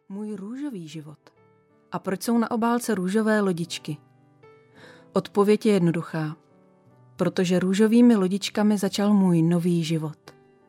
Můj růžový život. A proč jsou na obálce růžové lodičky? Odpověď je jednoduchá. Protože růžovými lodičkami začal můj nový život.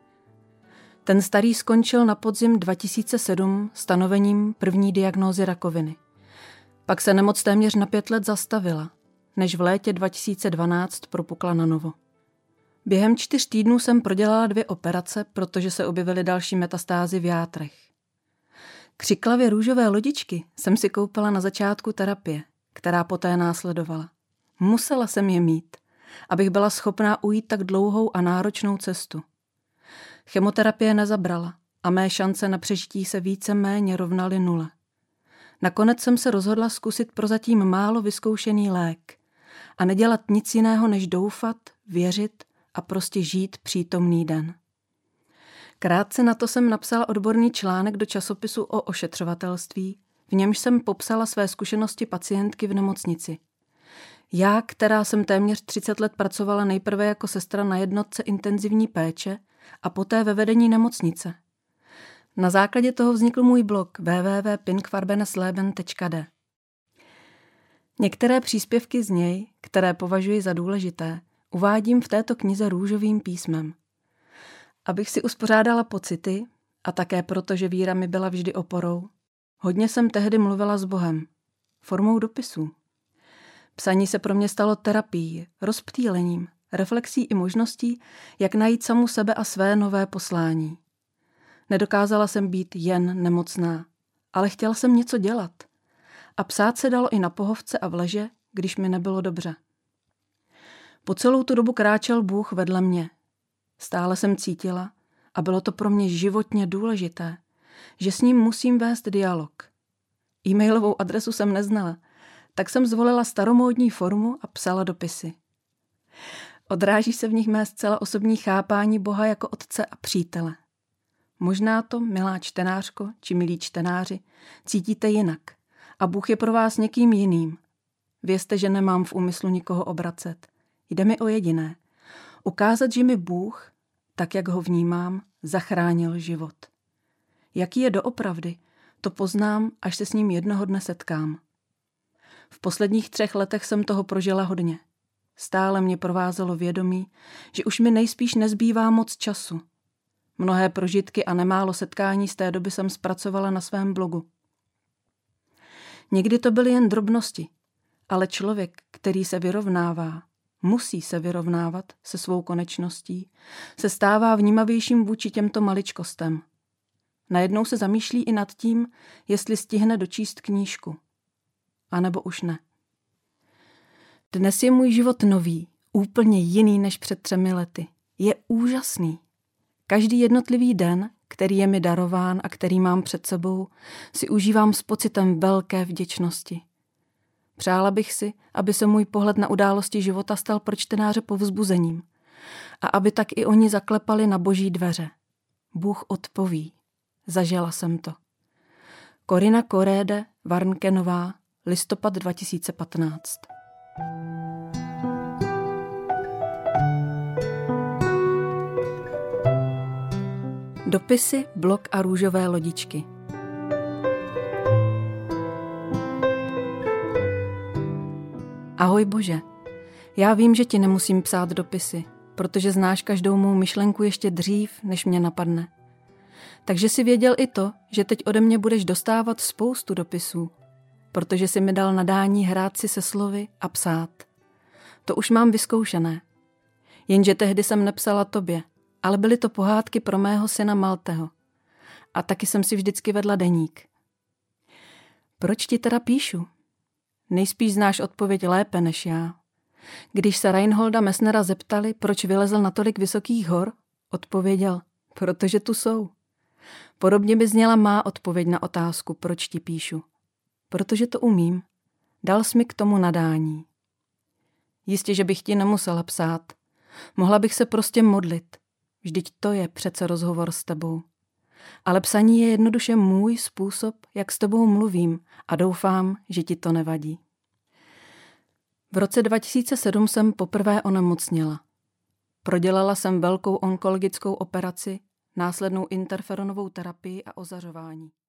Ten starý skončil na podzim 2007 stanovením první diagnózy rakoviny. Pak se nemoc téměř na 5 let zastavila, než v létě 2012 propukla nanovo. Během 4 týdnů jsem prodělala 2 operace, protože se objevily další metastázy v játrech. Křiklavě růžové lodičky jsem si koupila na začátku terapie, která poté následovala. Musela jsem je mít, abych byla schopná ujít tak dlouhou a náročnou cestu. Chemoterapie nezabrala a mé šance na přežití se víceméně rovnaly 0. Nakonec jsem se rozhodla zkusit prozatím málo vyzkoušený lék a nedělat nic jiného, než doufat, věřit a prostě žít přítomný den. Krátce na to jsem napsala odborný článek do časopisu o ošetřovatelství, v němž jsem popsala své zkušenosti pacientky v nemocnici. Já, která jsem téměř 30 let pracovala nejprve jako sestra na jednotce intenzivní péče a poté ve vedení nemocnice. Na základě toho vznikl můj blog www.pinkfarbenesleben.de. Některé příspěvky z něj, které považuji za důležité, uvádím v této knize růžovým písmem. Abych si uspořádala pocity, a také proto, že víra mi byla vždy oporou, hodně jsem tehdy mluvila s Bohem, formou dopisů. Psaní se pro mě stalo terapií, rozptýlením, reflexí i možností, jak najít samu sebe a své nové poslání. Nedokázala jsem být jen nemocná, ale chtěla jsem něco dělat. A psát se dalo i na pohovce a v leže, když mi nebylo dobře. Po celou tu dobu kráčel Bůh vedle mě. Stále jsem cítila, a bylo to pro mě životně důležité, že s ním musím vést dialog. E-mailovou adresu jsem neznala, tak jsem zvolila staromódní formu a psala dopisy. Odráží se v nich mé zcela osobní chápání Boha jako otce a přítele. Možná to, milá čtenářko či milí čtenáři, cítíte jinak a Bůh je pro vás někým jiným. Vězte, že nemám v úmyslu nikoho obracet. Jde mi o jediné. Ukázat, že mi Bůh, tak jak ho vnímám, zachránil život. Jaký je doopravdy, to poznám, až se s ním jednoho dne setkám. V posledních 3 letech jsem toho prožila hodně. Stále mě provázelo vědomí, že už mi nejspíš nezbývá moc času. Mnohé prožitky a nemálo setkání z té doby jsem zpracovala na svém blogu. Někdy to byly jen drobnosti, ale člověk, který se vyrovnává, musí se vyrovnávat se svou konečností, se stává vnímavějším vůči těmto maličkostem. Najednou se zamýšlí i nad tím, jestli stihne dočíst knížku. A nebo už ne. Dnes je můj život nový, úplně jiný než před 3 lety. Je úžasný. Každý jednotlivý den, který je mi darován a který mám před sebou, si užívám s pocitem velké vděčnosti. Přála bych si, aby se můj pohled na události života stal pro čtenáře povzbuzením a aby tak i oni zaklepali na boží dveře. Bůh odpoví. Zažila jsem to. Corina Koréde, Varnkenová, listopad 2015. Dopisy, blog a růžové lodičky. Ahoj Bože, já vím, že ti nemusím psát dopisy, protože znáš každou mou myšlenku ještě dřív, než mě napadne. Takže si věděl i to, že teď ode mě budeš dostávat spoustu dopisů, protože jsi mi dal nadání hrát si se slovy a psát. To už mám vyzkoušené. Jenže tehdy jsem nepsala tobě, ale byly to pohádky pro mého syna Malteho. A taky jsem si vždycky vedla deník. Proč ti teda píšu? Nejspíš znáš odpověď lépe než já. Když se Reinholda Messnera zeptali, proč vylezl na tolik vysokých hor, odpověděl, protože tu jsou. Podobně by zněla má odpověď na otázku, proč ti píšu. Protože to umím. Dal jsi mi k tomu nadání. Jistě, že bych ti nemusela psát. Mohla bych se prostě modlit. Vždyť to je přece rozhovor s tebou. Ale psaní je jednoduše můj způsob, jak s tebou mluvím a doufám, že ti to nevadí. V roce 2007 jsem poprvé onemocněla. Prodělala jsem velkou onkologickou operaci, následnou interferonovou terapii a ozařování.